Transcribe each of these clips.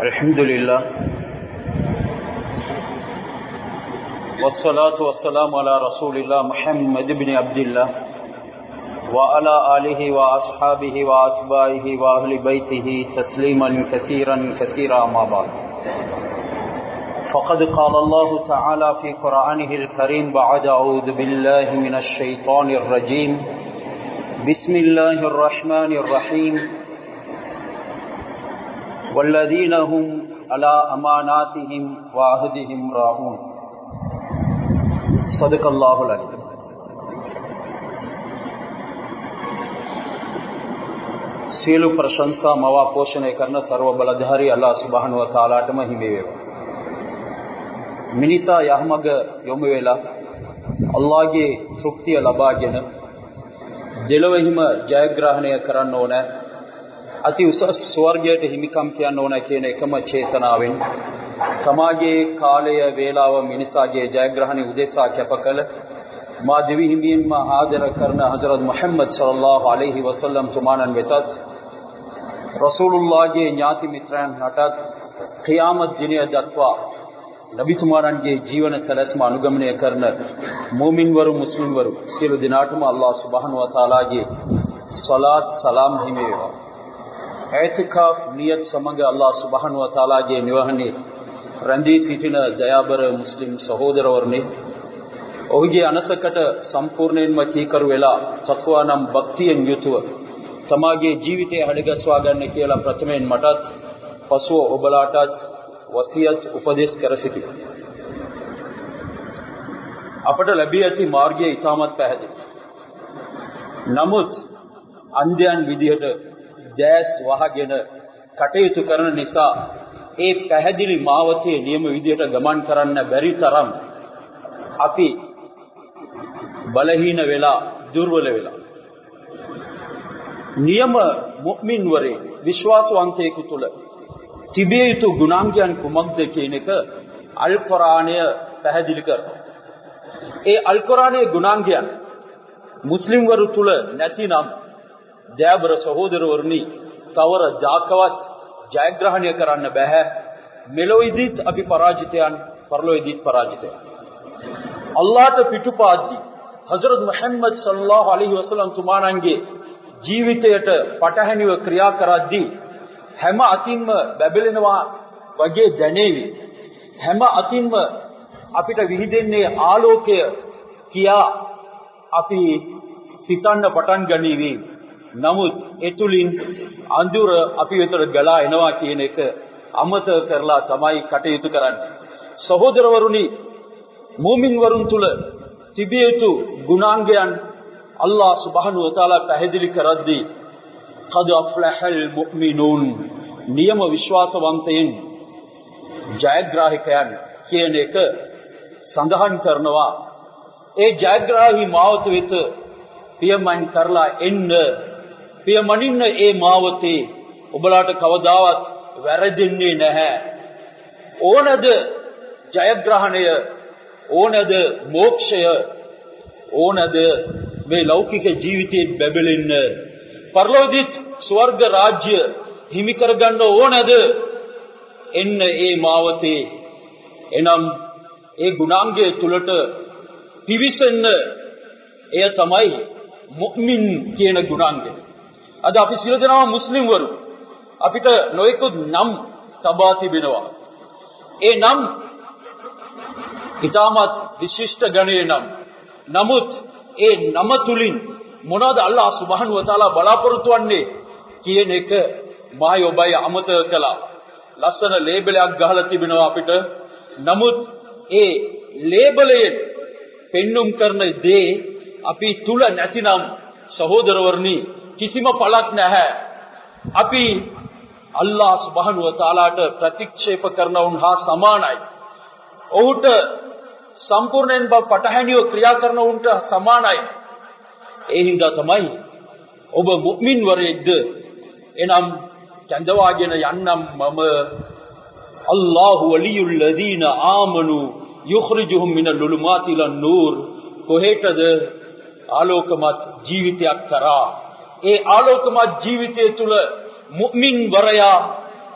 الحمد لله والصلاة والسلام على رسول الله محمد بن عبد الله وعلى آله وأصحابه وأتباعه وأهل بيته تسليما كثيرا كثيرا ما بعد فقد قال الله تعالى في قرآنه الكريم بعد أعوذ بالله من الشيطان الرجيم بسم الله الرحمن الرحيم والذين هم على أماناتهم وعهدهم راعون صدق الله العظيم. සියලු ප්‍රශංසා මවා පෝෂණය කරන ਸਰව බලධාරී අල්ලාහ් සුබ්හානහු වතාලාටම හිමි වේවා. මිනිසා යහමග යොමු වෙලා අල්ලාහ්ගේ තෘප්තිය ලබාගෙන දෙලොවෙහිම ජයග්‍රහණය කරන්න ඕන, අති උසස් ස්වර්ගයට හිමිකම් කියන්න ඕන කියන එකම චේතනාවෙන් තමාගේ කාලය වේලාව මිනිසාගේ ජයග්‍රහණය උදෙසා කැප කළ මා දෙවි හිමියන්ම ආදර කරන හසරත් මුහම්මද් සල්ලල්ලාහු අලයිහි වසල්ලම් තුමාණන් වෙතත් රසූලුල්ලාහගේ ඥාති මිත්‍රයන් හටත් ඛියාමත් දිනය දක්වා නබිතුමාණන්ගේ ජීවන සැලැස්ම අනුගමනය කරන මුමින්වරු මුස්ලිම්වරු සියලු දෙනාටම අල්ලාහ් සුබ්හානහු වතාලාගේ සලාත් සලාම් හිමි වේවා. ऐतिकाफ नियत समंग अल्लाह सुबहान व ताला के निवहने रंदी सिटिन दयाबर मुस्लिम सहोदरवर्ने ओहिगे अनसकट संपूर्णेन्म कीकरुवेला तत्वानं भक्तियन युतुव तमागे जीविते हडगस्वागन्न කියලා ප්‍රථමයෙන් මටත් පසුව ඔබලාටත් වසියත් උපදේශ කර සිටිමි. අපට ලැබී ඇති මාර්ගය ඊටමත් පැහැදිලි. නමුත් අන්ධයන් විදිහට දැස් වහගෙන කටයුතු කරන නිසා ඒ පැහැදිලි මාවතේ නියම විදියට ගමන් කරන්න බැරි තරම් අපි බලහීන වෙලා දුර්වල වෙලා නියම මුමින් වරේ විශ්වාසවන්තයෙකු තුල තිබිය යුතු ගුණාංගයන් කුමක්ද කියන එක අල් කුර්ආනය පැහැදිලි කරනවා. ඒ අල් කුර්ආනයේ ගුණාංගයන් මුස්ලිම් වරු තුල නැතිනම් ජයබර සහෝදරවරුනි තවර ජාකවත් ජයග්‍රහණය කරන්න බෑ. මෙලොවේදීත් අපි පරාජිතයන්, පරලොවේදීත් පරාජිතයන්. අල්ලාහට පිටුපාද්දී හසරත් මුහම්මද් සල්ලල්ලාහු අලයිහි වසල්ලම් තුමාණන්ගේ ජීවිතයට පටහැනිව ක්‍රියා කරද්දී හැම අතින්ම බැබලෙනවා වගේ දැනේවි. හැම අතින්ම අපිට විහිදෙන්නේ ආලෝකය කියා අපි සිතන්න පටන් ගනීවි. නමුත් එතුලින් අඳුර අපි වෙතට ගලා එනවා කියන එක අමතක කරලා තමයි කටයුතු කරන්නේ. සහෝදරවරුනි, මුමින් වරුන් තුල තිබිය යුතු ගුණාංගයන් අල්ලාහ් සුබ්හානහු වතාලා පැහැදිලි කරද්දී قد أفلح المؤمنون නියම විශ්වාසවන්තයින් ජයග්‍රාහකයන් කියන එක සඳහන් කරනවා. ඒ ජයග්‍රාහී මාවත වෙත පියමන් කරලා එන්න, පියමනින්න ඒ මාවතේ ඔබලාට කවදාවත් වැරදෙන්නේ නැහැ. ඕනද ජයග්‍රහණය, ඕනද මෝක්ෂය, ඕනද මේ ලෞකික ජීවිතයේ බැබලෙන්න, පරලෝකීය ස්වර්ග රාජ්‍ය හිමි කරගන්න ඕනද? එන්න ඒ මාවතේ. එනම් ඒ ගුණාංගයේ තුලට පිවිසෙන්න. එය තමයි මුමින් කියන ගුණාංගය. අද අපි සියලු දෙනාම මුස්ලිම් වරු. අපිට නොයෙකුත් නම් තබා තිබෙනවා. ඒ නම් ඊටමත් විශිෂ්ට ගණයේ නම්. නමුත් ඒ නම තුලින් මොනවද අල්ලාහ් සුබ්හානහු වතාලා බලාපොරොත්තු වෙන්නේ කියන එක මායි ඔබයි අමතක කළා. ලස්සන ලේබලයක් ගහලා තිබෙනවා අපිට. නමුත් ඒ ලේබලයෙන් පෙන්눔 කරන දේ අපි තුල නැතිනම් සහෝදරවරුනි කිසිම පළක් නැහැ. අපි අල්ලාහ් සුබ්හානහු වතාලාට ප්‍රතික්ෂේප කරනවුන් හා සමානයි. ඔහුට සම්පූර්ණයෙන් පටහැනිව ක්‍රියා කරනවුන්ට සමානයි. ඒ හින්දා තමයි ඔබ මුමින් වරයෙක්ද? එනම් කැඳවාගෙන යන්නම් මම අල්ලාහු වලියුල් ලදීන ආමනු යුඛ්රිජුහුම් මිනල් ළුලුමාති ඉලන් නූර්. කොහෙටද ආලෝකමත් ජීවිතයක් කරා. ඒ ආලෝකමත් ජීවිතය තුල මුමින් වරයා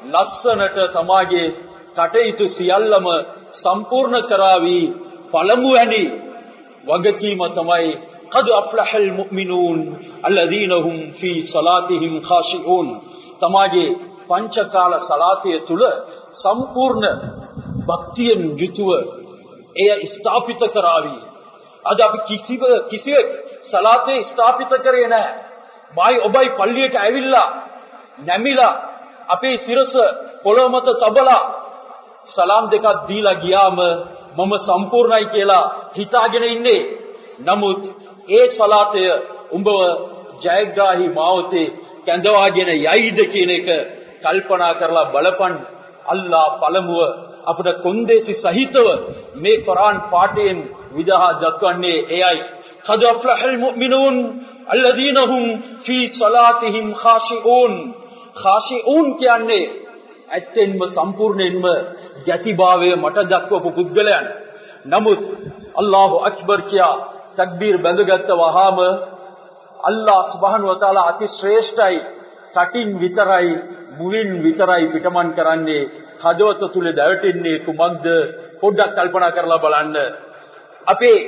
ලස්සනට තමාගේ කටයුතු සියල්ලම සම්පූර්ණ කරાવી පළමුවැනි වගකීම තමයි قد أفلح المؤمنون الذين هم في صلاتهم خاشعون. තමාගේ පංචකාල සලාතය තුල සම්පූර්ණ භක්තියෙන් යුතුව එය ස්ථාපිත කරાવી. අද අපි කිසිවෙක් සලාතේ ස්ථාපිත කරේ නැහැ. මායි ඔබයි පල්ලියට ඇවිල්ලා නැමිලා අපේ සිරස පොළොව මත තබලා සලාම් දෙකක් දීලා ගියාම මම සම්පූර්ණයි කියලා හිතාගෙන ඉන්නේ. නමුත් ඒ සලාතය උඹව ජයග්‍රාහී මාවතේ කැඳවාගෙන යයිද කියන එක කල්පනා කරලා බලපන්. අල්ලාහ් පළමුව අපට කොන්දේසි සහිතව මේ කුර්ආන් පාඨයෙන් විදහා දක්වන්නේ එයයි. قد أفلح المؤمنون الذين هم في صلاتهم خاشعون. خاشعون කියන්නේ ඇත්තෙන්ම සම්පූර්ණයෙන්ම යතිභාවය මට දක්වපු පුද්ගලයන්. නමුත් අල්ලාහ් අක්බර් කියා තක්බීර් බඳගත්ත වහාම අල්ලාහ් සුබ්හානහු වතාලා අති ශ්‍රේෂ්ඨයි. කටින් විතරයි මුවින් විතරයි පිටමන් කරන්නේ. හදවත තුල දැවටෙන්නේ කුමක්ද? පොඩ්ඩක් කල්පනා කරලා බලන්න. අපේ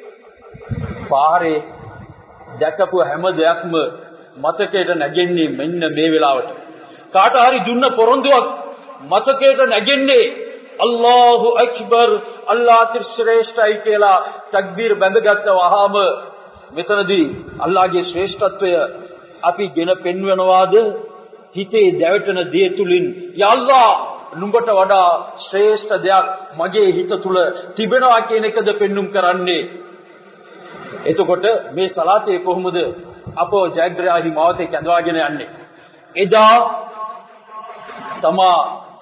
පාරේ දැකපු හැම දෙයක්ම මතකයට නැගෙන්නේ මෙන්න මේ වෙලාවට. කාට හරි දුන්න පොරොන්දුවක් මතකයට නැගෙන්නේ අල්ලාහු අක්බර් අල්ලාහ් ශ්‍රේෂ්ඨයි කියලා තක්බීර් බඳගත්ත වහාම මෙතනදී අල්ලාහගේ ශ්‍රේෂ්ඨත්වය අපි ගෙන පෙන්වනවාද? හිතේ දැවටෙන දේ තුලින් යා අල්ලාහ් නුඹට වඩා ශ්‍රේෂ්ඨ දෙයක් මගේ හිත තුල තිබෙනවා කියන එකද පෙන්눔 කරන්නේ. එතකොට මේ සලාතේ කොහොමද අපෝ ජයග්‍රාහී මාවතේ කැඳවාගෙන යන්නේ? එදා තමා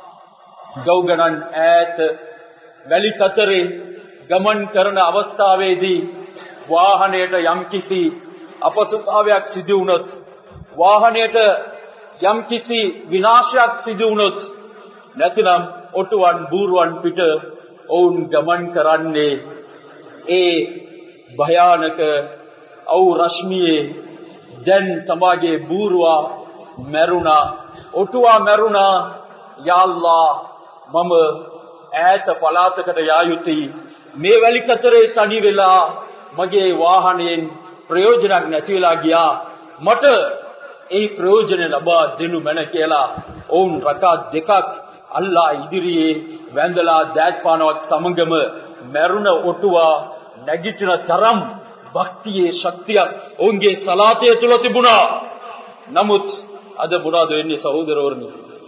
ගෞගණන් ඈත වැලි කතරේ ගමන් කරන අවස්ථාවේදී වාහනයට යම්කිසි අපසුතාවයක් සිදු වුණොත්, වාහනයට යම්කිසි විනාශයක් සිදු වුණොත්, නැතිනම් ඔටුවන් බූරුවන් පිට ඔවුන් ගමන් කරන්නේ ඒ භයානක අවු රශ්මියේ. දැන් තමාගේ බූරුවා මැරුණා, ඔටුවා මැරුණා. යා අල්ලාහ් මම ඈත පළාතකට යා යුතුයි. මේ වැලි කතරේ තනි වෙලා මගේ වාහනයෙන් ප්‍රයෝජනක් නැති වෙලා ගියා. මට ඒ ප්‍රයෝජන ලබා දෙනු මැන කියලා ඔවුන් රකාත් දෙකක් අල්ලාහ් ඉදිරියේ වැඳලා දෑත් පානවත් සමගම මැරුණ ඔටුවා නැගිටින තරම් භක්තියේ ශක්තියක් ඔවුන්ගේ සලාතය තුල තිබුණා. නමුත් අද මොනවද වෙන්නේ සහෝදරවරුනි?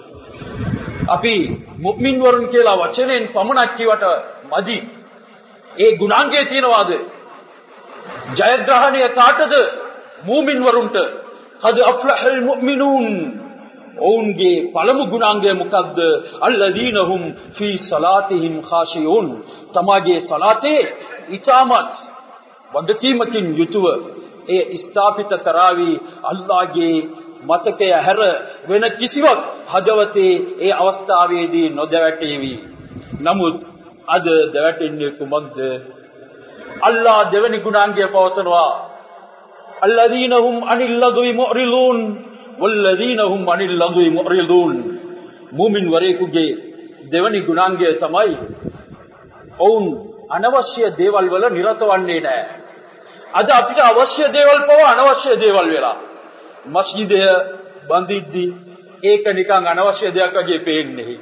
අපි මුමින් වරුන් කියලා වචනෙන් පමණක් කියවට මදි. ඒ ගුණාංගයේ තියනවාද? ජයග්‍රහණය කාටද? මුමින් වරුන්ට. قد أفلح المؤمنون. ඔවුන්ගේ පළමු ගුණාංගය මොකක්ද? الذين هم في صلاتهم خاشعون. තමාගේ සලාතේ ඊටමත් වගකීමකින් යුතුව ඒ ස්ථාපිත කරાવી අල්ලාහගේ මතකය හැර වෙන කිසිවක් හදවතේ ඒ අවස්ථාවේදී නොදැවටේවි. නමුත් අද දැවටෙන්නේ කුමක්ද? අල්ලාහ් දෙවනි ගුණාංගය පවසනවා الذين هم عن اللغو معرضون والذين هم عن اللغو معرضون. මුමින් වරේකුගේ දෙවනි ගුණාංගය තමයි ඔවුන් අනවශ්‍ය දේවල් වල නිරත වන්නේ නැහැ. අද අපිට අවශ්‍ය දේවල් පව අනවශ්‍ය දේවල් වෙලා. මස්ජිදය බඳිද්දී ඒක නිකන් අනවශ්‍ය දෙයක් වගේ පේන්නේ.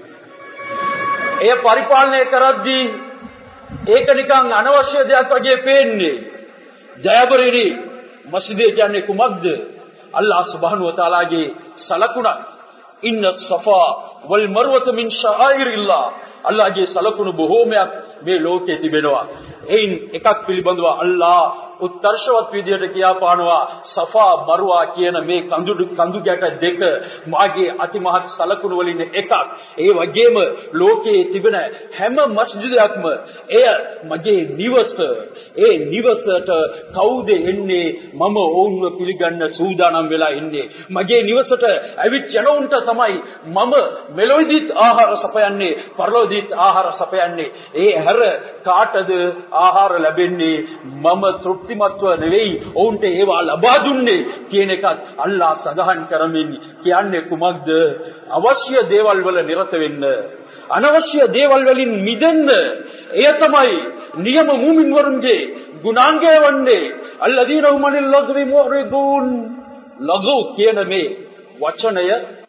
එය පරිපාලනය කරද්දී ඒක නිකන් අනවශ්‍ය දෙයක් වගේ පේන්නේ. ජයබරිනි මස්ජිදය කියන්නේ කුමක්ද? අල්ලාහ් සුබ්හානහු වතාලාගේ සලකුණක්. ඉන්න සෆා වල් මර්වත මින් ශායිරිල්ලාහ්. අල්ලාහගේ සලකුණු බොහෝමයක් මේ ලෝකේ තිබෙනවා. එයින් එකක් පිළිබඳව අල්ලාහ් උත්කර්ෂවත් විදියට කියා පානවා සෆා මර්වා කියන මේ කඳු ගැට දෙක මාගේ අතිමහත් සලකුණු වලින් එකක්. ඒ වගේම ලෝකයේ තිබෙන හැම මස්ජිදයක්ම එය මගේ නිවස. ඒ නිවසට කවුද එන්නේ? මම ඔවුන්ව පිළිගන්න සූදානම් වෙලා ඉන්නේ. මගේ නිවසට ඇවිත් යනවුන්ට තමයි මම මෙලොවදීත් ආහාර සපයන්නේ, පරලොවදීත් ආහාර සපයන්නේ. ඒ හැර කාටද ආහාර ලැබෙන්නේ? මම තෘප්ති බුද්ධිමත්ව නෙවෙයි ඔවුන්ට ඒවා ලබා දුන්නේ කියන එකත් අල්ලාහ් සඳහන් කරමින් කියන්නේ කුමක්ද? අවශ්‍ය දේවල් වල නිරත වෙන්න, අනවශ්‍ය දේවල් වලින් මිදෙන්න. එය තමයි නියම මුමින් වරුන්ගේ ගුණාංගය වන්නේ. අල්ලදීන හුමනිල් ලග්වි මුරිදුන්. ලගු කියන මේ වචනය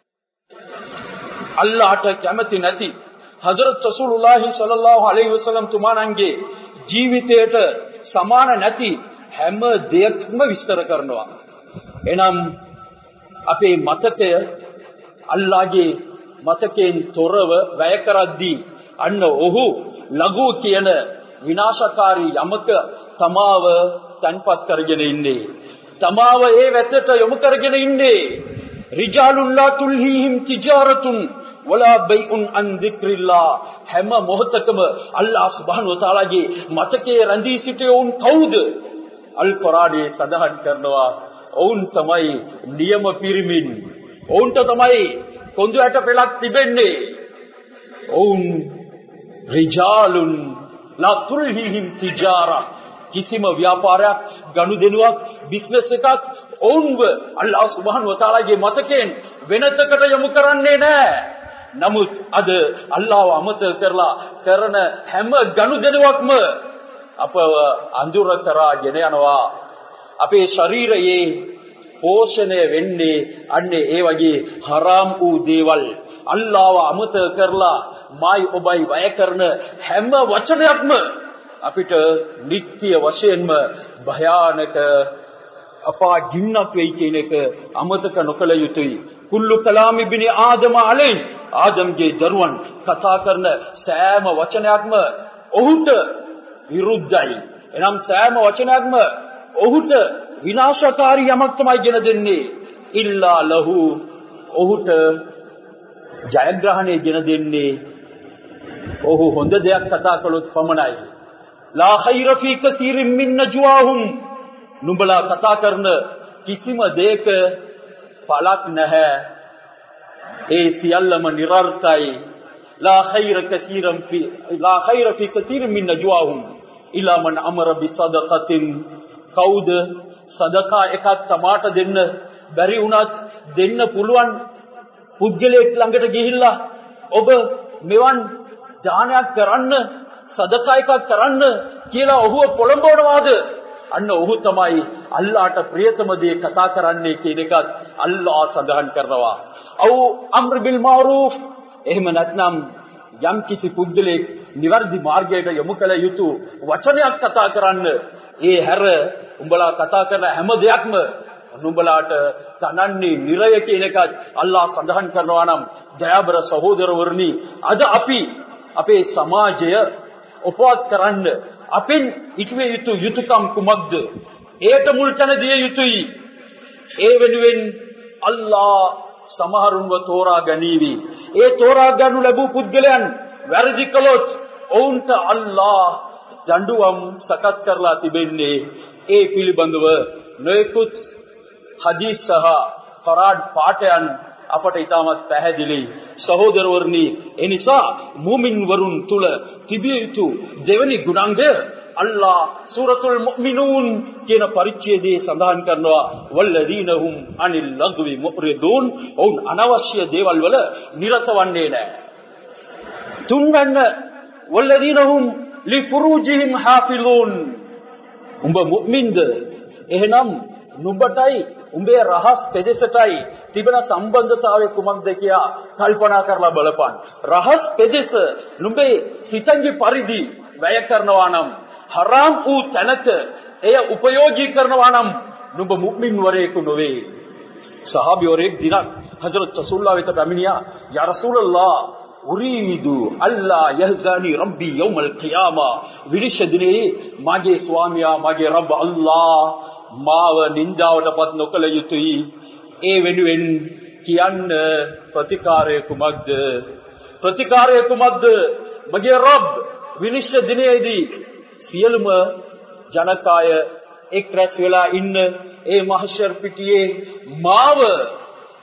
අල්ලාහට කැමති නැති හසරත් රසූලුල්ලාහි සල්ලල්ලාහු අලයිහි වසල්ලම් තුමාණන්ගේ ජීවිතයට සමාන නැති හැම දෙයක්ම විස්තර කරනවා. එනම් අපේ මතකය අල්ලාහගේ මතකයෙන් තොරව වැය කරද්දී අන්න ඔහු ලඝු කියන විනාශකාරී යමක තමාව තන්පත් කරගෙන ඉන්නේ. තමාව ඒ වැතට යොමු කරගෙන ඉන්නේ. රිජාලුල්ලා තුල්හිහිම් තිජාරතුන් වලා බයිඋන් අන් දික්රිල්ලා. හැම මොහොතකම අල්ලාහ් සුබ්හානහු වතාලාගේ මතකයේ රැඳී සිටියවුන් කවුද? අල් කුර්ආනයේ සඳහන් කරනවා ඔවුන් තමයි නියම පිරිමින්. ඔවුන්ට තමයි කොඳු ඇට පෙලක් තිබෙන්නේ. ඔවුන් රිජාලුන් ලා තුල්හිහිම් තිජාරා. කිසිම ව්‍යාපාරයක්, ගනුදෙනුවක්, බිස්නස් එකක් ඔවුන්ව අල්ලාහ් සුබ්හානහු වතාලාගේ මතකයෙන් වෙනතකට යොමු කරන්නේ නැහැ. නමුත් අද අල්ලාහ්ව අමතක කරලා කරන හැම ගනුදෙනුවක්ම අපව අඳුර කරාගෙන යනවා. අපේ ශරීරයේ පෝෂණය වෙන්නේ අන්නේ ඒ වගේ හරාම් වූ දේවල්. අල්ලාහ්ව අමතක කරලා මායි ඔබයි වැය කරන හැම වචනයක්ම අපිට නිත්‍ය වශයෙන්ම භයානක අපා ගින්නක් වෙයි කියන එක අමතක නොකළ යුතුයි. කුල්ලු කලාම් ඉබ්නි ආදම අලයි. ආදම්ගේ දරුවන් කතා කරන සෑම වචනයක්ම ඔහුට විරුද්ධයි. එනම් සෑම වචනයක්ම ඔහුට විනාශකාරී යමක් තමයි ගෙන දෙන්නේ. ඉල්ලා ලහු. ඔහුට ජයග්‍රහණය ගෙන දෙන්නේ ඔහු හොඳ දෙයක් කතා කළොත් පමණයි. ලා ඛෛර ෆී කසීරින් මින් නජ්වාහුම්. නුඹලා කතා කරන කිසිම දෙයක පළක් නැහැ. ඒ සියල්ලම නිර්ර්ථයි. ලා ඛෛර ෆී කසීරින් මින් නජ්වාහුම් ඉලා මන් අමර බිසදකතින්. කවුද සදකා එකක් තමාට දෙන්න බැරි වුණත් දෙන්න පුළුවන් පුද්ගලයෙක් ළඟට ගිහිල්ලා ඔබ මෙවන් දානයක් කරන්න, සදකා එකක් කරන්න කියලා ඔහුව පොළඹවනවාද? අන්න ඔහු තමයි අල්ලාහට ප්‍රියතම දේ කතා කරන්නේ කියන එකත් අල්ලාහ් සඳහන් කරනවා. අව් අම්ර් බිල් මාරූෆ්. එහෙම නැත්නම් යම් කිසි පුද්ගලෙක් නිවැරදි මාර්ගයට යොමු කළ යුතු වචනයක් කතා කරන්න. ඒ හැර උඹලා කතා කරන හැම දෙයක්ම නුඹලාට තනන්නේ නිරය කියන එකත් අල්ලාහ් සඳහන් කරනවා. නම් ජයබර සහෝදරවරුනි, අද අපි අපේ සමාජය උපවත් කරන්න අපෙන් ඉක්විය යුතු යුතුයකම් කුමක්ද? ඒට මුල් තැන දිය යුතුයි. ඒ වෙනුවෙන් අල්ලාහ් සමහරුන්ව තෝරා ගනීවි. ඒ තෝරා ගන්නු ලැබූ පුද්ගලයන් වැරදි කළොත් ඔවුන්ට අල්ලාහ් දඬුවම් සකස් කරලා තිබෙන්නේ. ඒ පිළිබඳව නොයෙකුත් හදීස් සහ ෆරාඩ් පාඨයන් අපට ඉතාමත් පැහැදිලි. සහෝදරවරුනි, එනිසා මුමින් වරුන් තුල තිබිය යුතු දෙවනි ගුණාංගය අල්ලාහ් සූරතුල් මුමිනූන් කියන පරිච්ඡේදයේ සඳහන් කරනවා වල්ලදීන හුම් අනිල් ලග්වි මුරිදුන්. ඔවුන් අනවශ්‍ය දේවල් වල නිරත වන්නේ නැහැ. තුන්වැන්න වල්ලදීන හුම් ලිෆුරූජිහිම් හාෆිලූන්. උඹ මුමින්ද? එහෙනම් නුඹටයි උඹේ රහස් පෙදෙසටයි තිබෙන සම්බන්ධතාවය කුමක්ද කියලා කල්පනා කරලා බලපන්. රහස් පෙදෙස නුඹේ සිතංගි පරිදි වැය කරනවා නම්, හරාම් වූ තැනක එය උපයෝගී කරනවා නම් නුඹ මුමින් වරයෙකු නොවේ. සහාබිවරයෙක් දිනක් හජරත් රසූලුල්ලාහ වෙත පැමිණියා. යා රසූලල්ලාහ්, උරීදු අල්ලා යහ්සානි රබ්බි යෞමල් ඛියාමා. විනිශ්චය දිනේ මාගේ ස්වාමියා, මාගේ රබ් අල්ලාහ් මාව නින්දාවටපත් නොකළ යුතුයි. ඒ වෙනුවෙන් කියන්න ප්‍රතිකාරය කුමක්ද? ප්‍රතිකාරය කුමක්ද? මගේ රබ් විනිශ්චය දිනේදී සියලුම ජනකාය එක් රැස් වෙලා ඉන්න ඒ මහෂර් පිටියේ මාව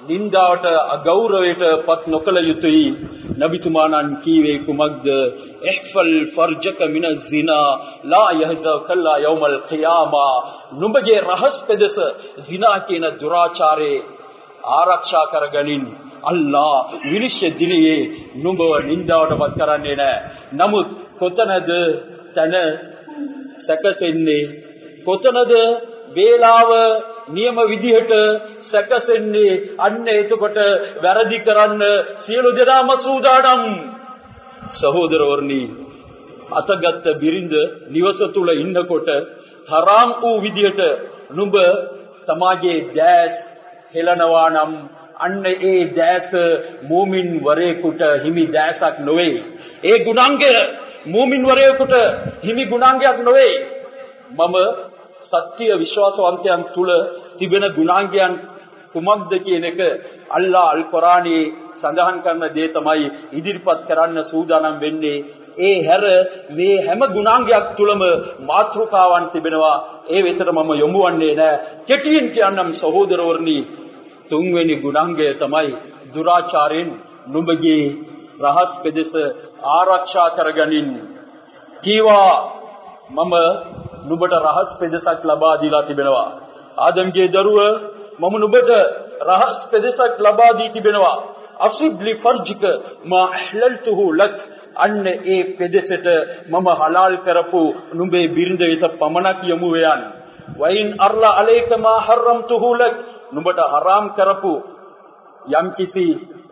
නින්දාවට අගෞරවයට පත් නොකළ යුතුයි. නබිතුමාණන් කීවේ කුමක්ද? ඉහ්ෆල් ෆර්ජක මින සිනා ලා යහසකල්ලා යෞමල් ඛියාමා. නුඹගේ රහස් පෙදෙස සිනා කියන දුරාචාරයේ ආරක්ෂා කරගනින්. අල්ලා විනිශ්චය දිනේ නුඹව නින්දාවට පත් කරන්නේ නැහැ. නමුත් කොතනද තන සැකසෙන්නේ? කොතනද වේලාව නියම විදිහට සැකසෙන්නේ? අන්න එතකොට වැරදි කරන්න සියලු දෙනාම සූදානම්. සහෝදරවරුනි, අතගත් බිරිඳ නිවස තුල ඉන්නකොට හරාම් වූ විදිහට නුඹ තමාගේ දැස් හෙලනවා නම් අන්න ඒ දැස මුමින් වරේකට හිමි දැසක් නොවේ. ඒ ගුණාංගය මුමින් වරේකට හිමි ගුණාංගයක් නොවේ. මම සත්‍ය විශ්වාසවන්තයන් තුල තිබෙන ගුණාංගයන් කුමක්ද කියන එක අල්ලා අල් කුරානයේ සඳහන් කරන දේ තමයි ඉදිරිපත් කරන්න සූදානම් වෙන්නේ. ඒ හැර මේ හැම ගුණාංගයක් තුලම මාතෘකාවන් තිබෙනවා. ඒ වෙතට මම යොමු වන්නේ නැහැ. කෙටියෙන් කියන්නම් සහෝදරවරුනි, තුන්වෙනි ගුණාංගය තමයි දුරාචාරයෙන් නුඹගේ රහස් පෙදෙස ආරක්ෂා කරගනින්. කීවා මම නුඹට රහස් පෙදෙසක් ලබා දීලා තිබෙනවා. ආදම්ගේ දරුව මම නුඹට රහස් පෙදෙසක් ලබා දී තිබෙනවා. අසුද්ලි ෆර්ජික මා අහ්ලල්තුහු ලක්. අන්න ඒ පෙදෙසට මම හලාල් කරපු නුඹේ බිරිඳ වෙත පමණක් යමු වේයන්. වයින් අර්ලා අලේක මා හරම්තුහු ලක්. නුඹට හරාම් කරපු යම්කිසි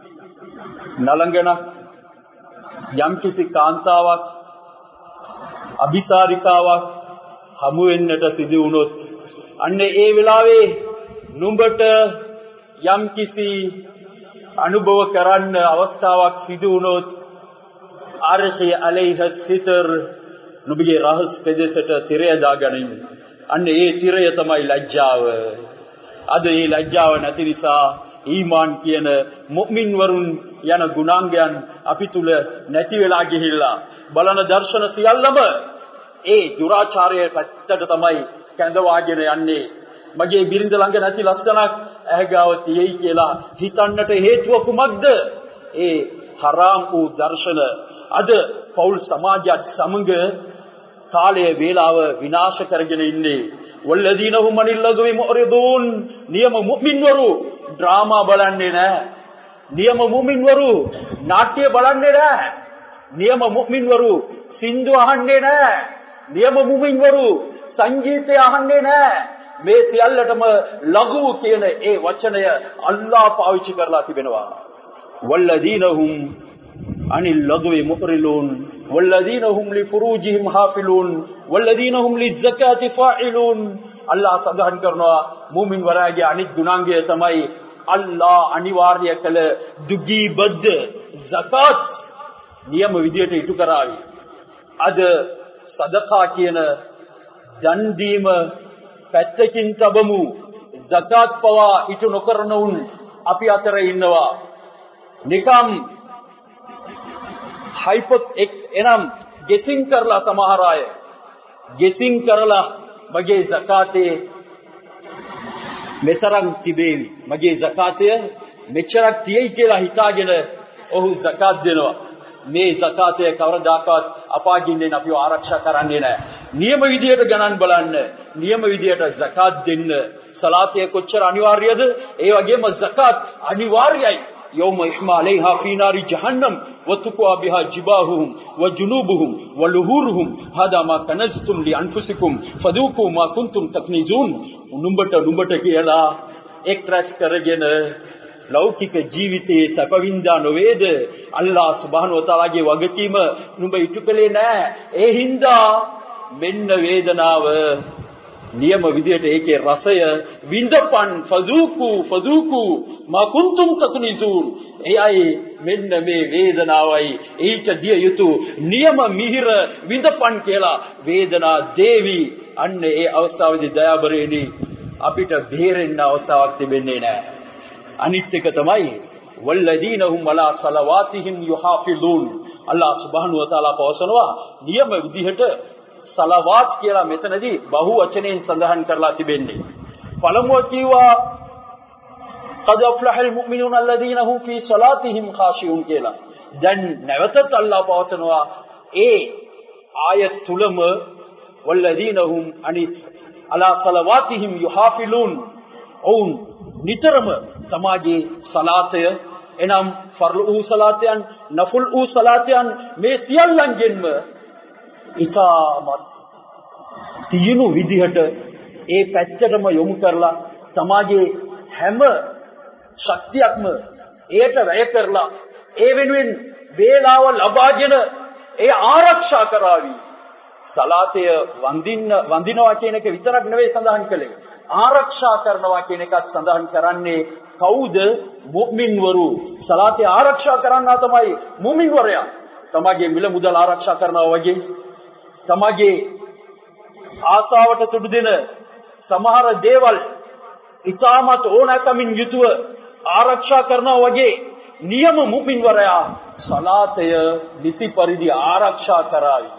නලංගනක්, යම්කිසි කාන්තාවක්, අபிසාරිකාවක් හමු වෙන්නට සිදු වුණොත්, අන්න ඒ වෙලාවේ නුඹට යම්කිසි අනුභව කරන්න අවස්ථාවක් සිදු වුණොත්, අර්ෂය අලයිහ සිතර, නුඹගේ රහස් පෙදෙසට තිරය දාගනින්. අන්න ඒ තිරය තමයි ලැජ්ජාව. අද මේ ලැජ්ජාව නැති නිසා ඊමාන් කියන මුමින් වරුන් යන ගුණාංගයන් අපි තුල නැති වෙලා ගිහිල්ලා බලන දර්ශන සියල්ලම ඒ දුරාචාරයේ පැත්තට තමයි කැඳවාගෙන යන්නේ. මගේ බිරිඳ ළඟ නැති ලස්සනක් ඇහැගාව තියෙයි කියලා හිතන්නට හේතුව කුමක්ද? ඒ හරාම් වූ දර්ශන අද පෞල් සමාජයත් සමග කාලයේ වේලාව විනාශ කරගෙන ඉන්නේ. වල්ලදීන හුම් අනිල් ලග්වි මුරිදුන්. නියම මුමින්වරු ඩ්‍රාමා බලන්නේ නැහැ. නියම මුමින්වරු නාට්‍ය බලන්නේ නැහැ. නියම මුමින්වරු සින්දු අහන්නේ නැහැ. නියම මුමින්වරු සංගීතය අහන්නේ නැහැ. මේ සියල්ලටම ලඝු කියන ඒ වචනය අල්ලාහ් පාවිච්චි කරලා තිබෙනවා. වල්ලදීන හුම් අනිල් ලග්වි මුරිලුන් والذين هم لفروجهم حافظون والذين هم للزكاة فاعلون. අල්ලාහ් සඳහන් කරනවා මුමින් වරාගේ අනිත් ගුණාංගය තමයි අල්ලාහ් අනිවාර්ය කළ දුගී බද්ද zakat නියම විදියට ඉටු කරાવી. අද සදකා කියන දන් දීම පැත්තකින් තබමු. zakat පවා ඉටු නොකරන උන් අපි අතර ඉන්නවා. නිකම් එනම් ගෙසින් කරලා සමහර අය ගෙසින් කරලා මගේ zakaතේ මෙතරම් තිබේවි, මගේ zakaතය මෙච්චරක් තියෙයි කියලා හිතාගෙන ඔහු zakat දෙනවා. මේ zakaතය කවරදාකවත් අපාගින්නෙන් අපිව ආරක්ෂා කරන්නේ නැහැ. නියම විදියට ගණන් බලන්න, නියම විදියට zakat දෙන්න. සලාතය කොච්චර අනිවාර්යද? ඒ වගේම zakat අනිවාර්යයි. يوم يحمى عليها في نار جهنم وتقوى بها جباههم وجنوبهم ولهورهم هذا ما كنزتم لانفسكم فذوقوا ما كنتم تكنزون. නුඹට කියලා එක් රැස් කරගෙන ලෞකික ජීවිතයේ සැපවින්දා නොවේද? අල්ලාහ් සුබ්හානහු වතාලාගේ වගකීම නුඹ ඉටු කළේ නැහැ. ඒ හින්දා මෙන්න වේදනාව නියම විදියට ඒකේ රසය විඳපන්. ෆදූකු මා කුන්තුම් තක්නිසූන්. එයයි මෙන්න මේ වේදනාවයි ඊට දිය යුතු නියම මිහිර විඳපන් කියලා වේදනා දේවි. අන්න ඒ අවස්ථාවේදී දයාබරේනි අපිට බේරෙන්න අවස්ථාවක් තිබෙන්නේ නැහැ. අනිත් එක තමයි වල්ලදීන හුම් අලා සලවාතිහිම් යුහාෆිලූන්. අල්ලාහ් සුබ්හානහු වතාලා පවසනවා නියම විදිහට සලවාත් කියලා මෙතනදී බහු වචනයෙන් සඳහන් කරලා තිබෙන්නේ. පළමුව කිව්වා qad aflahal mu'minuna alladhina hum fi salatihim khashi'un කියලා. දැන් නැවතත් අල්ලාහ් පවසනවා ඒ ආයත් තුලම walladhina hum anis ala salawatihim yuhafilun. ඔවුන් නිතරම තමාගේ සලාතය එනම් ෆර්ලු වූ සලාතයන් නෆුල් වූ සලාතයන් මේ සියල්ලන්ගෙන්ම ඉතාමත් තියුණු විදිහට ඒ පැත්තටම යොමු කරලා තමාගේ හැම ශක්තියක්ම ඒට වැය කරලා ඒ වෙනුවෙන් වේලාව ලබාගෙන ඒ ආරක්ෂා කරાવી. සලාතය වඳිනවා කියන එක විතරක් නෙවෙයි සඳහන් කළේ. ආරක්ෂා කරනවා කියන එකත් සඳහන් කරන්නේ කවුද? මුමින්වරු. සලාතය ආරක්ෂා කරන්නා තමයි මුමින්වරයා. තමගේ මිල මුදල් ආරක්ෂා කරනවා වගේ, තමගේ ආසාවට තුඩු දෙන සමහර දේවල් ඉතාමත් ඕනෑකමින් යුතුව ආරක්ෂා කරනවා වගේ නියම මුමින්වරයා සලාතය නිසි පරිදි ආරක්ෂා කරાવી.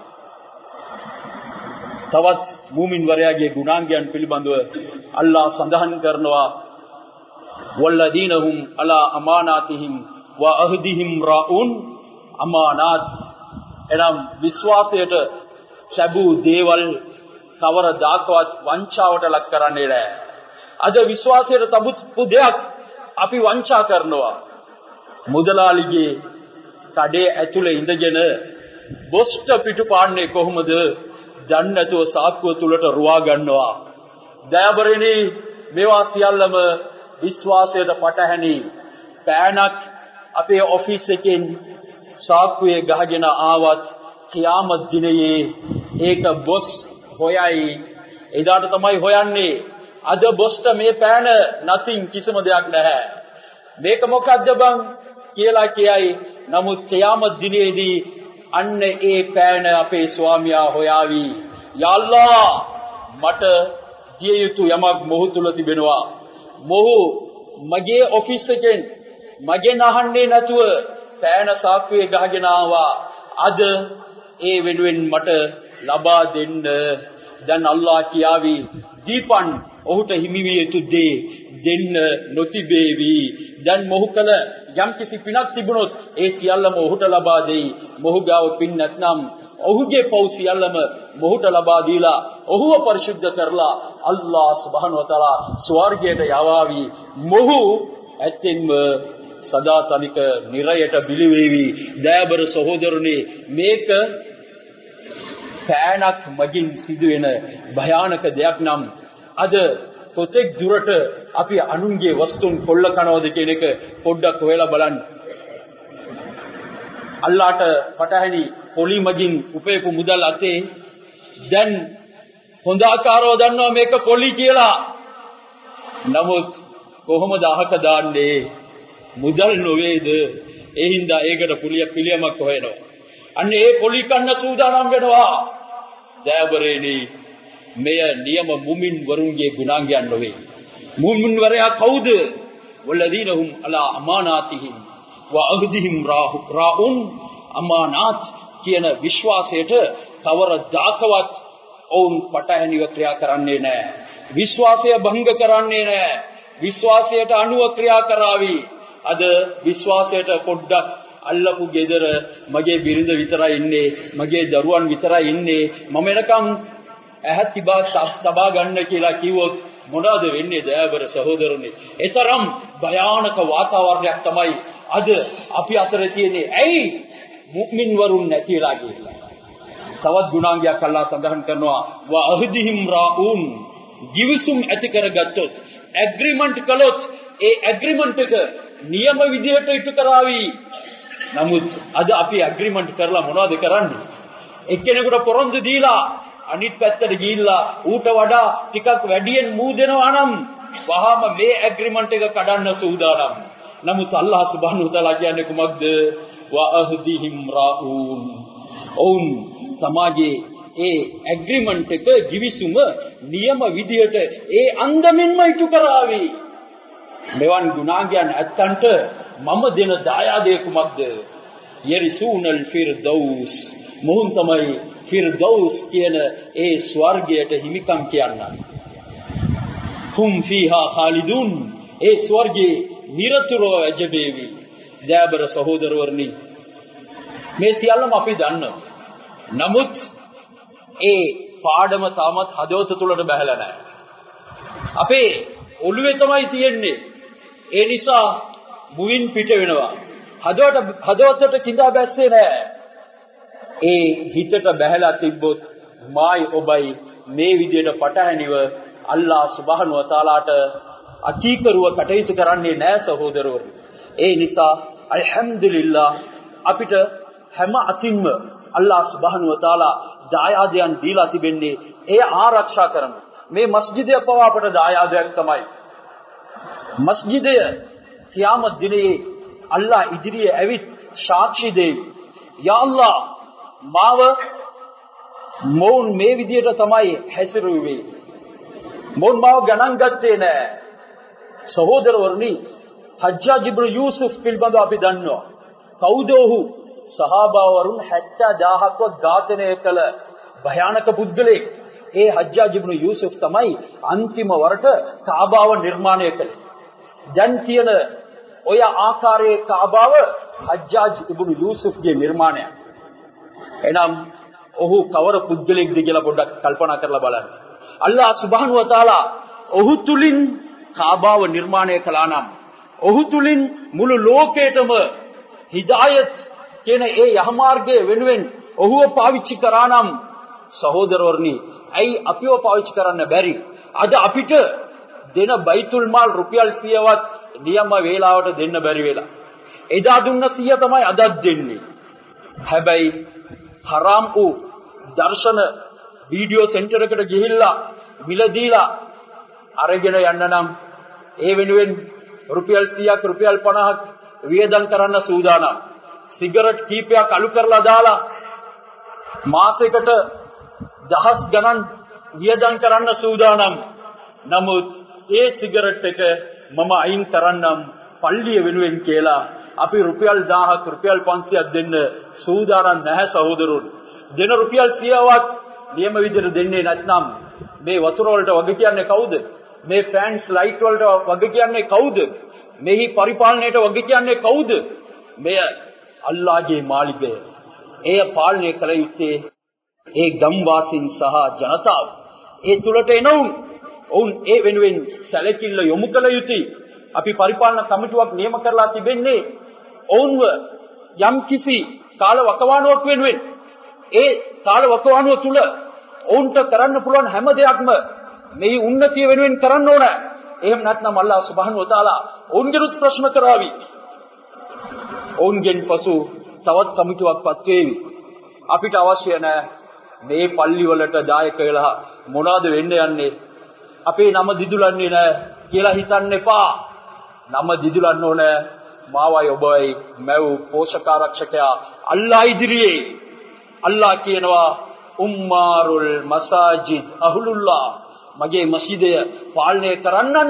තවත් මුමින්වරයාගේ ගුණාංගයන් පිළිබඳව අල්ලාහ් සඳහන් කරනවා වල්ලදීන හුම් අලා අමානාතිහිම් වා අහදිහිම් රාඋන්. අමානාත් එනම් විශ්වාසයට ලැබූ දේවල් කවරදාකවත් වංචාවට ලක් කරන්නේ නැහැ. අද විශ්වාසයට තබපු දෙයක් අපි වංචා කරනවා. මුදලාලිගේ කඩේ ඇතුලේ ඉඳගෙන බොස්ට පිටු පාන්නේ කොහොමද? ජන්නතුව සාක්කුව තුලට රුවා ගන්නවා. දයාබරණි, මේවා සියල්ලම විශ්වාසයට පටහැනි. පෑනක් අපේ ඔෆිස් එකෙන් සාක්කුවේ ගහගෙන ආවත් කියාමත් දිනයේ ඒක බොස් හොයයි. එදාට තමයි හොයන්නේ. අද බොස්ට මේ පෑන nothing, කිසිම දෙයක් නැහැ. මේක මොකද්ද බං කියලා කියයි. නමුත් කියාමත් දිනේදී අන්න ඒ පෑන අපේ ස්වාමියා හොයාවි. යා අල්ලාහ්, මට දිය යුතු යමක් මොහු තුල තිබෙනවා. මොහු මගේ ඔෆිස් එකෙන් මගෙන් අහන්නේ නැතුව පෑන සාක්කුවේ ගහගෙන ආවා. අද ඒ වෙනුවෙන් මට ලබා දෙන්න. දැන් අල්ලාහ් කියාවි දීපන් ඔහුට හිමි විය යුතු දේ දෙන්න නොතිබේවි. දැන් මොහු කල යම් කිසි පිනක් තිබුණොත් ඒ සියල්ලම ඔහුට ලබා දෙයි. මොහු ගාව පින් නැත්නම් ඔහුගේ පව් සියල්ලම මොහුට ලබා දීලා ඔහුව පරිශුද්ධ කරලා අල්ලාහ් සුබ්හානහු වතාලා ස්වර්ගයට යවාවි. මොහු ඇත්තෙන්ම සදාතනික නිරයට බිලි වේවි. දයාබර සහෝදරනි, මේක පෑනක් මගින් සිදුවෙන භයානක දෙයක් නම් අද කොතෙක් දුරට අපි අනුන්ගේ වස්තුන් කොල්ල කනවද කියන එක පොඩ්ඩක් හොයලා බලන්න. අල්ලාහට පටහැනි පොලි මගින් උපයපු මුදල් අතේ දැන් හොඳ ආකාරව දන්නවා මේක පොලි කියලා. නමුත් කොහොමද අහක දාන්නේ? මුදල් නොවේද? ඒ හින්දා ඒකට පිළියමක් හොයනවා. අන්න ඒ පොලි කන්න සූදානම් වෙනවා. දයාබරේනි, මෙය නියම මුමින් වරුන්ගේ ගුණාංගයන් නොවේ. මුමින් වරයා කවුද? වල්ලදීන හුම් අලා අමානාතිහිම් වා අහදිහිම් රාඋන්. අමානාත් කියන විශ්වාසයට කවරදාකවත් ඔවුන් පටහැනිව ක්‍රියා කරන්නේ නැහැ. විශ්වාසය භංග කරන්නේ නැහැ. විශ්වාසයට අනුව ක්‍රියා කරાવી. අද විශ්වාසයට පොඩ්ඩක් අල්ලපු ගෙදර මගේ බිරිඳ විතරයි ඉන්නේ, මගේ දරුවන් විතරයි ඉන්නේ, මම එනකම් ඇහත් තබා ගන්න කියලා කිව්වොත් මොනවද වෙන්නේ? දයාබර සහෝදරනි, එතරම් භයානක වාතාවරණයක් තමයි අද අපි අතර තියෙන්නේ. ඇයි? මුමින් වරුන් නැතිලා කියලා. තවත් ගුණාංගයක් අල්ලාහ් සඳහන් කරනවා වා අහදිහිම් රාඋන්. ජීවිසුම් ඇති කරගත්තොත්, ඇග්‍රීමන්ට් කළොත් ඒ ඇග්‍රීමන්ට් එක නියම විදිහට ඉටු කරાવી. නමුත් අද අපි ඇග්‍රීමන්ට් කරලා මොනවද කරන්නේ? එක්කෙනෙකුට පොරොන්දු දීලා අනිත් පැත්තට ගිහිල්ලා ඌට වඩා ටිකක් වැඩියෙන් මූ දෙනවා නම් වහාම මේ ඇග්‍රීමන්ට් එක කඩන්න සූදානම්. නමුත් අල්ලාහ් සුබ්හානහු වතාලා කියන්නේ කුමක්ද? වා අහදිහිම් රාඋන්. ඔවුන් තමාගේ ඒ ඇග්‍රීමන්ට් එක ජීවිසුම නියම විදියට ඒ අන්දමින්ම ඉටු කරાવી. මෙවන් ගුණාංගයන් ඇත්තන්ට මම දෙන දායාදය කුමක්ද? යරිසූනල් ෆිර්දෞස්. මොහුන් තමයි ෆිර්දෞස් කියන ඒ ස්වර්ගයට හිමිකම් කියන්නේ. හුම් ෆීහා ખાලිදුන්. ඒ ස්වර්ගයේ නිරතුරුව ඇජබේවි. දයාබර සහෝදරවරුනි, මේ සියල්ලම අපි දන්නවා. නමුත් ඒ පාඩම තාමත් හදවත තුළට බැහැලා නැහැ. අපේ ඔළුවේ තමයි තියෙන්නේ. ඒ නිසා මුවින් පිට වෙනවා. හදවතට කිඳා බැස්සේ නැහැ. ඒ හිතට බැහැලා තිබ්බොත් මායි ඔබයි මේ විදියට පටහැනිව අල්ලාහ් සුබ්හානහු වතාලාට අකීකරුව කටයුතු කරන්නේ නැහැ සහෝදරවරුනි. ඒ නිසා අල්හම්දුලිල්ලාහ් අපිට හැම අතින්ම අල්ලාහ් සුබ්හානහු වතාලා දායාදයන් දීලා තිබෙන්නේ ඒ ආරක්ෂා කරන. මේ මස්ජිදය පවා අපට දායාදයක් තමයි. මස්ජිදය කියාමත් දිනේ අල්ලාහ් ඉදිරියේ ඇවිත් සාක්ෂි දෙවි. යා අල්ලාහ් මාව මොවුන් මේ විදියට තමයි හැසිරුවේ. මොවුන් මාව ගණන් ගත්තේ නැහැ. සහෝදරවරුනි, හජ්ජාජ් ඉබ්නු යූසුෆ් පිළිබඳව අපි දන්නවා. කවුද ඔහු? සහාබාවරුන් 70000ක්ව ඝාතනය කළ භයානක පුද්ගලෙක්. ඒ හජ්ජාජ් ඉබ්නු යූසුෆ් තමයි අන්තිම වරට කාබාව නිර්මාණය කළේ. දැන් තියෙන ඔය ආකාරයේ කාබාව හජ්ජාජ් ඉබ්නු යූසුෆ්ගේ නිර්මාණයක්. එනම් ඔහු කවර පුද්ගලෙක්ද කියලා පොඩ්ඩක් කල්පනා කරලා බලන්න. අල්ලාහ් සුබ්හානහු වතාලා ඔහු තුලින් කාබාව නිර්මාණය කළා නම්, ඔහු තුලින් මුළු ලෝකයටම හිදායත් කියන ඒ යහමාර්ගයේ වෙනුවෙන් ඔහුව පාවිච්චි කරා නම් සහෝදරවරුනි, ඇයි අපිව පාවිච්චි කරන්න බැරි? අද අපිට දෙන බයිතුල් මාල් රුපියල් 100වත් නියම වේලාවට දෙන්න බැරි වෙලා. එදා දුන්න 100 තමයි අදත් දෙන්නේ. හැබැයි හරාම් වූ දර්ශන වීඩියෝ සෙන්ටර් එකට ගිහිල්ලා මිල දීලා අරගෙන යන්න නම් ඒ වෙනුවෙන් රුපියල් 100ක් රුපියල් 50ක් වියදම් කරන්න සූදානම්. සිගරට් කීපයක් අලු කරලා දාලා මාසයකට දහස් ගණන් වියදම් කරන්න සූදානම්. නමුත් ඒ සිගරට් එක මම අයින් කරන්නම් පල්ලිය වෙනුවෙන් කියලා අපි රුපියල් 1000ක් රුපියල් 500ක් දෙන්න සූදානම් නැහැ සහෝදරවරුනි. දෙන රුපියල් 100වත් නියම විදිහට දෙන්නේ නැත්නම් මේ වතුර වලට වග කියන්නේ කවුද? මේ ෆෑන්ස් ලයිට් වලට වග කියන්නේ කවුද? මෙහි පරිපාලනයට වග කියන්නේ කවුද? මෙය අල්ලාහ්ගේ මාලිගය. එය පාලනය කළ යුත්තේ ඒ ගම්වාසීන් සහ ජනතාව. ඒ තුලට එනවුන් ඔවුන් ඒ වෙනුවෙන් සැලකිල්ල යොමු කළ යුතුයි. අපි පරිපාලන කමිටුවක් නියම කරලා තිබෙන්නේ ඔවුන්ව යම් කිසි කාල වකවානුවක් වෙනුවෙන්. ඒ කාල වකවානුව තුල ඔවුන්ට කරන්න පුළුවන් හැම දෙයක්ම මේ උන්නතිය වෙනුවෙන් කරන්න ඕන. එහෙම නැත්නම් අල්ලාහ් සුබ්හානහු වතාලා ඔවුන්ගෙනුත් ප්‍රශ්න කරાવી. ඔවුන්ගෙන් පසු තවත් කමිටුවක්පත් වේවි. අපිට අවශ්‍ය නැහැ මේ පල්ලි වලට දායක වෙලා මොනවද වෙන්න යන්නේ, අපේ නම දිදුලන්නේ නැහැ කියලා හිතන්න එපා. නම දිදුලන්න ඕන මාවයි ඔබයි මැව් පෝෂකාරක්ෂකයා අල්ලාහ් ඉදිරියේ. අල්ලාහ් කියනවා උම්මාරුල් මසාජිද් අහ්ලුල්ලාහ්, මගේ මස්ජිදය පාලනය කරන්නන්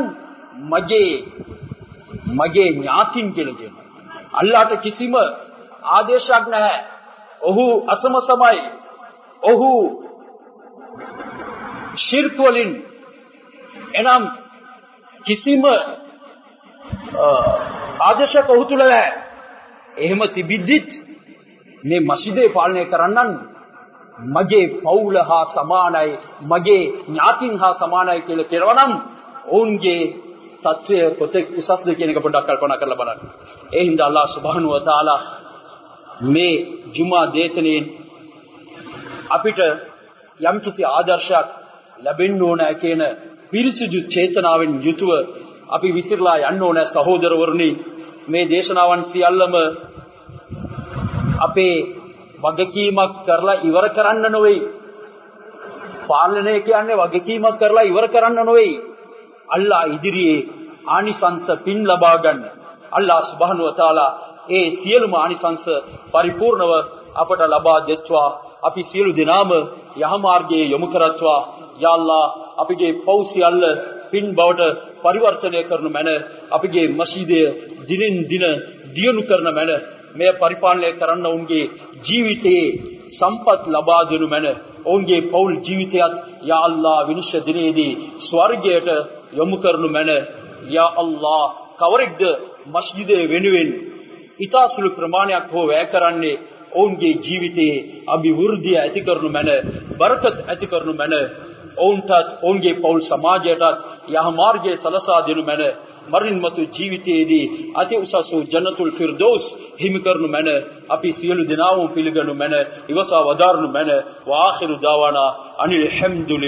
මගේ ඥාතින් කියලා කියනවා. අල්ලාහට කිසිම ආදේශයක් නැහැ. ඔහු අසමසමයි. ඔහු ශිර්ක් වලින් එනම් කිසිම ආදේශයක් ඔහු තුල නැහැ. එහෙම තිබිද්දිත් මේ මස්ජිදේ පාලනය කරන්නන් මගේ පවුල හා සමානයි, මගේ ඥාතින් හා සමානයි කියලා කියනවා නම් ඔවුන්ගේ තත්වය කොතෙක් උසස්ද කියන එක පොඩ්ඩක් කල්පනා කරලා බලන්න. ඒ හින්දා අල්ලාහ් සුබ්හානහු වතාලා මේ ජුමා දේශනෙන් අපිට යම්කිසි ආදර්ශයක් ලැබෙන්න ඕන කියන පිරිසිදු චේතනාවෙන් යුතුව අපි විසිරලා යන්න ඕන සහෝදරවරුනි. මේ දේශනාවන් සියල්ලම අපේ වගකීමක් කරලා ඉවර කරන්න නෙවෙයි. පාලනය කියන්නේ වගකීමක් කරලා ඉවර කරන්න නෙවෙයි. අල්ලාහ් ඉදිරියේ ආනිසංස පින් ලබා ගන්න. අල්ලාහ් සුබ්හානහු වතාලා ඒ සියලුම ආනිසංස පරිපූර්ණව අපට ලබා දෙත්වා. අපි සියලු දෙනාම යහමාර්ගයේ යොමු කරත්වා. යා අල්ලාහ් අපගේ පව් සියල්ල පින් බවට පරිවර්තනය කරනු මැන. අපගේ මස්ජිදය දිනෙන් දින දියුණු කරන මැන. මෙය පරිපාලනය කරන්න ඔවුන්ගේ ජීවිතයේ සම්පත් ලබා දෙනු මැන. ඔවුන්ගේ පෞල් ජීවිතයත් යා අල්ලාහ් විනිශ්චය දිනේදී ස්වර්ගයට යොමු කරනු මැන. යා අල්ලාහ් කවරෙක්ද මස්ජිදේ වෙනුවෙන් ඉතාසුළු ප්‍රමාණයක් හෝ වැය කරන්නේ ඔවුන්ගේ ජීවිතයේ අභිවෘද්ධිය ඇති කරනු මැන බරකත් ඇති කරනු මැන ඔවුන්ටත් ඔවුන්ගේ පෞල් සමාජයටත් යහමාර්ගයේ සලසා දෙනු මැන මරින් මතු ජීවිතයේදී අති උසස් වූ ජන්නතුල් ෆිර්දෞස් හිමි කරනු මැන අපි සියලු දෙනාම පිළිගනු මැන ඉවසා වදාරනු මැන වාඛිරු දාවානා අනිල් හම්දුලිල්ලාහ්